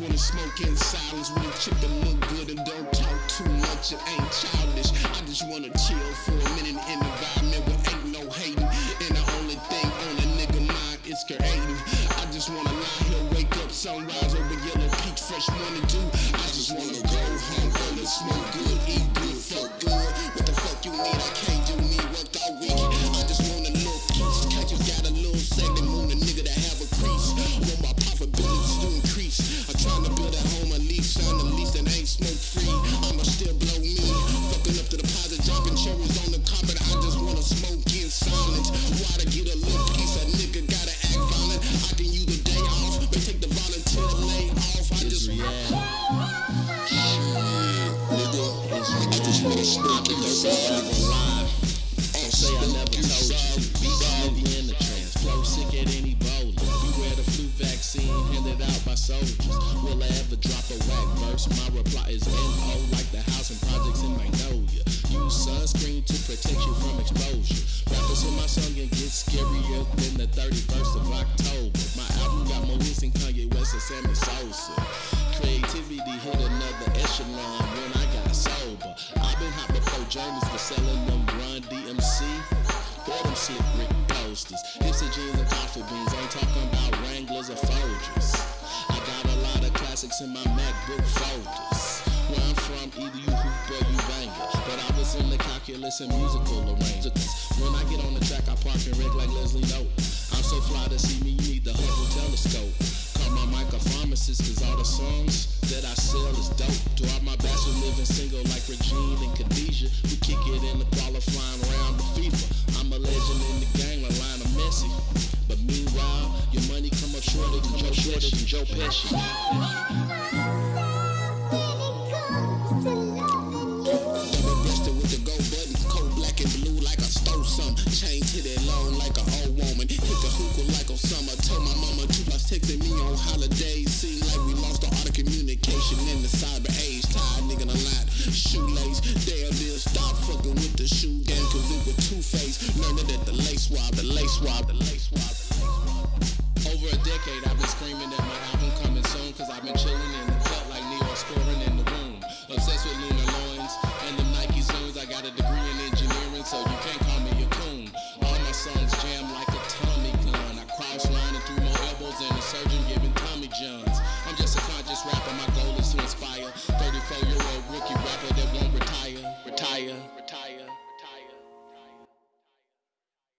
wanna smoke in silence with a chick that look good and don't talk too much. It ain't childish. I just wanna chill for a minute in an environment where ain't no hating. And the only thing on a nigga mind is creating. I just wanna lie here, wake up, sunrise over Yellow Peak, fresh morning dew. I just wanna go home, early, smoke good, eat good, fuck good. What the fuck you need? I can't do me, worked all week. I just want a little piece. I just got a little segment on a nigga that have a crease. Want my profitability to increase. I'm trying to build a home, at least on the least that ain't smoke free. I'ma still blow me. Fucking up the deposit, dropping cherries on the carpet. I just wanna smoke in silence. Why to get a little piece? A nigga gotta act violent. I can use a day off, but take the volunteer to lay off. I just wanna smoke in silence. Say I never told you. Be Smithy in the trance. Flow sick at any bowler. Beware the flu vaccine handed out by soldiers. Will I ever drop a whack verse? My reply is NO, like the housing projects in Magnolia. Use sunscreen to protect you from exposure. Rappers in my song and get scarier than the 31st of October. My album got more hits than Kanye West and Sammy Sosa. Creativity hit another echelon when I got sober. I've been hot before journeys for selling them Run DMC or them Slick Rick posters. Hipster jeans and coffee beans, ain't talking about Wranglers or Folgers. I got a lot of classics in my MacBook folders. Where I'm from, either you hoop or you bang it. But I was in the calculus and musical arrangements. When I get on the track, I park and wreck like Leslie Note. I'm so fly to see me, you need the Hubble telescope. Call my mic a pharmacist, cause all the songs that I sell is dope. To all my bachelor living single like Regine and Khadijah. We kick it in the qualifying round of FIFA. I'm a legend in the gang like Lionel Messi. But meanwhile, your money come up shorter than Joe Pesci. Double-breasted with the gold button, coat black and blue like I stole some. Chain titty long like an old woman. Hit the hookah like Osama. Told my mama 2 plus texting me on holidays. Seem like we lost the art of communication in the cyber age. Tired nigga a lot, shoelace. Damn deal, stop fucking with the shoe game, cause it was two-faced. Learned it at the lace swab.